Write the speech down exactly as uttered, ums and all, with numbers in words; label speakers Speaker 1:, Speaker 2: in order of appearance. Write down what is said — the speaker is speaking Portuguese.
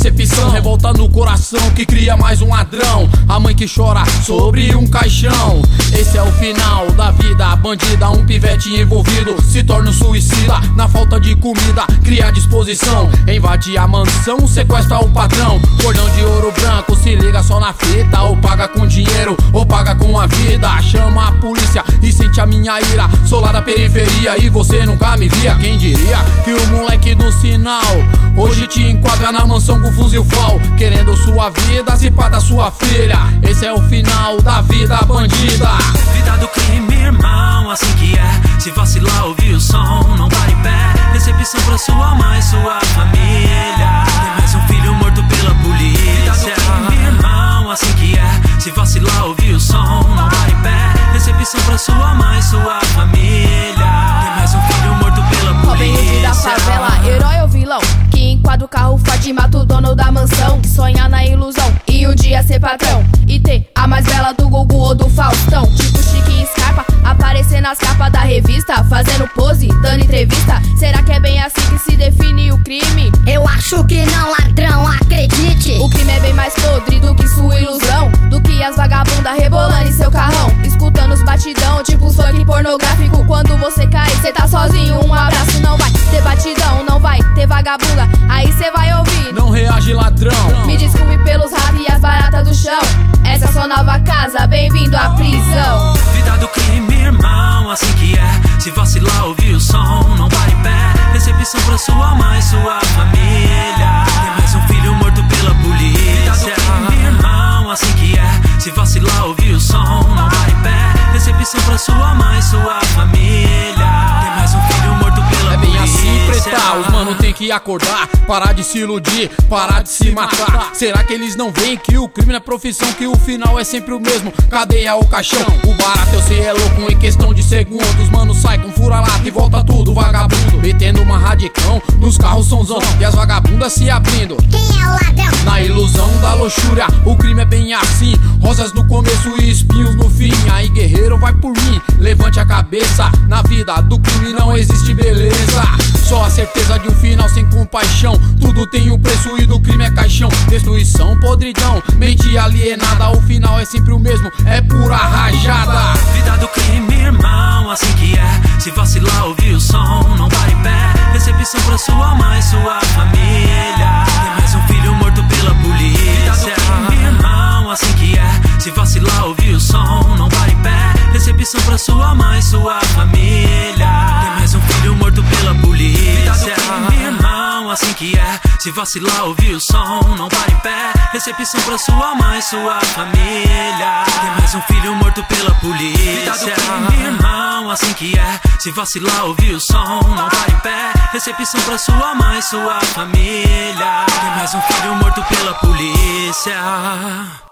Speaker 1: recepção, revolta no coração que cria mais um ladrão. A mãe que chora sobre um caixão. Esse é o final da vida bandida. Um pivete envolvido se torna um suicida. Na falta de comida, cria disposição. Invade a mansão, sequestra o patrão. Cordão de ouro branco, se liga só na fita. Ou paga com dinheiro, ou paga com a vida. Chama a polícia e sente a minha ira. Sou lá da periferia e você nunca me via. Quem diria que o moleque do sinal hoje te enquadra na mansão com fuzil fall, querendo sua vida, se pá da sua filha. Esse é o final da vida bandida.
Speaker 2: Vida do crime, irmão, assim que é. Se vacilar, ouvir o som, não para em pé. Decepção pra sua mãe, sua família. Tem mais um filho morto pela polícia. Vida do crime, irmão, assim que é. Se vacilar, ouvir o som, não para em pé. Decepção pra sua mãe, sua família. Tem mais um filho morto pela polícia.
Speaker 3: Robin Hood da favela, herói ou vilão? Que enquadra o carro Ford e mata o dono da mansão. Que sonha na ilusão e um dia ser patrão. E ter a mais bela do Gugu ou do Faustão. Tipo Chique e Scarpa, aparecer nas capas da revista. Fazendo pose, dando entrevista. Será que é bem assim que se define o crime?
Speaker 4: Eu acho que não, ladrão, acredite.
Speaker 3: O crime é bem mais podre do que sua ilusão. Do que as vagabundas rebolando em seu carrão. Escutando os batidão, tipo funk pornográfico. Quando você cai, cê tá sozinho, um abraço. Não vai ter batidão, não vai ter vagabunda. Aí cê vai ouvir:
Speaker 1: não reage, ladrão.
Speaker 3: Me desculpe pelos ratos e as baratas do chão. Essa é sua nova casa, bem-vindo à prisão.
Speaker 2: Vida do crime, irmão, assim que é. Se vacilar, ouvir o som, não para em pé. Decepção pra sua mãe, sua família. Tem mais um filho morto pela polícia. Vida do crime, irmão, assim que é. Se vacilar, ouvir o som, não para em pé. Decepção pra sua mãe, sua família. Tem mais um filho morto pela polícia.
Speaker 1: É bem assim, preta, os mano tem que acordar. Parar de se iludir, parar de se matar. Será que eles não veem que o crime é profissão? Que o final é sempre o mesmo, cadeia ou caixão. O barato eu sei é louco em questão de segundos. Mano sai com fura-lata e volta tudo vagabundo. Metendo uma radicão nos carros sonzão. E as vagabundas se abrindo.
Speaker 4: Quem é o ladrão?
Speaker 1: Na ilusão da luxúria, o crime é bem assim. Rosas no começo e espinhos no fim. Aí guerreiro vai por mim, levante a cabeça. Na vida do crime não existe beleza. Só a certeza de um final sem compaixão. Tudo tem um preço e do crime é caixão. Destruição, podridão, mente alienada. O final é sempre o mesmo, é pura rajada.
Speaker 2: Vida do crime, irmão, assim que é. Se vacilar, ouvir o som, não para em pé. Decepção pra sua mãe, sua família. Tem mais um filho morto pela polícia. Vida do crime, irmão, assim que é. Se vacilar, ouvir o som, não para em pé. Decepção pra sua mãe, sua família. Tem mais um filho morto pela polícia. Vida do crime, irmão, assim que é. Se vacilar, ouvir o som, não para em pé. Decepção pra sua mãe, sua família. Tem mais um filho morto pela polícia. Vida do crime, irmão, assim que é. Se vacilar, ouvir o som, não para em pé. Decepção pra sua mãe, sua família. Tem mais um filho morto pela polícia.